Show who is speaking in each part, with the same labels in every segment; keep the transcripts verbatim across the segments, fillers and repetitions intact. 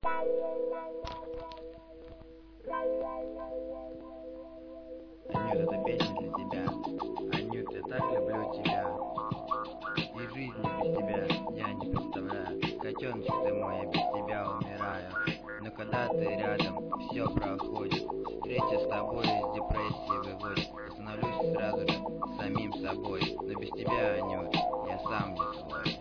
Speaker 1: Анют, эта песня для тебя. Анют, я так люблю тебя. И жизни без тебя я не представляю. Котеночек ты мой, я без тебя умираю. Но когда ты рядом, все проходит. Встреча с тобой из депрессии выводит. Я становлюсь сразу же самим собой. Но без тебя, Анют, я сам не свой.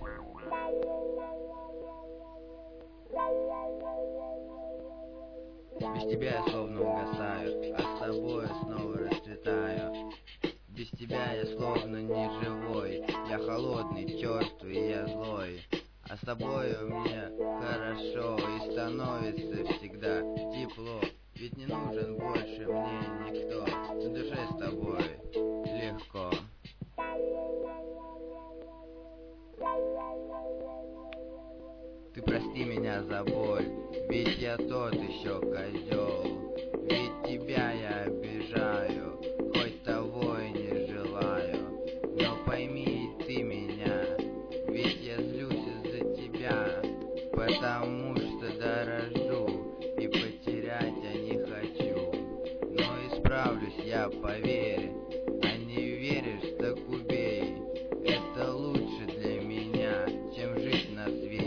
Speaker 1: Без тебя я словно угасаю, а с тобой снова расцветаю. Без тебя я словно не живой. Я холодный, черствый, я злой. А с тобою мне хорошо и становится всегда тепло. Ведь не нужен больше мне никто. На душе с тобой легко. Ты прости меня за боль, ведь я тот еще козел. Ведь тебя я обижаю, хоть того и не желаю. Но пойми ты меня, ведь я злюсь из-за тебя, потому что дорожу и потерять я не хочу. Но исправлюсь я, поверь, а не веришь, так убей. Это лучше для меня, чем жить на свете.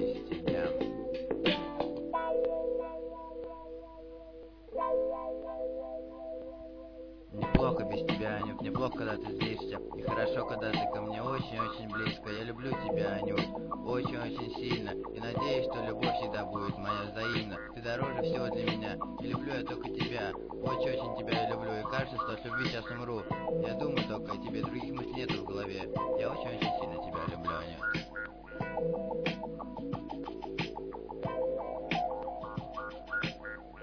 Speaker 1: Неплохо без тебя, Анют, неплохо, когда ты злишься. И хорошо, когда ты ко мне очень-очень близко. Я люблю тебя, Анют, очень-очень сильно. И надеюсь, что любовь всегда будет моя взаимна. Ты дороже всего для меня, и люблю я только тебя. Очень-очень тебя я люблю, и кажется, что от любви сейчас умру. Я думаю только о тебе, других мыслей нет в голове. Я очень-очень сильно тебя люблю, Анют.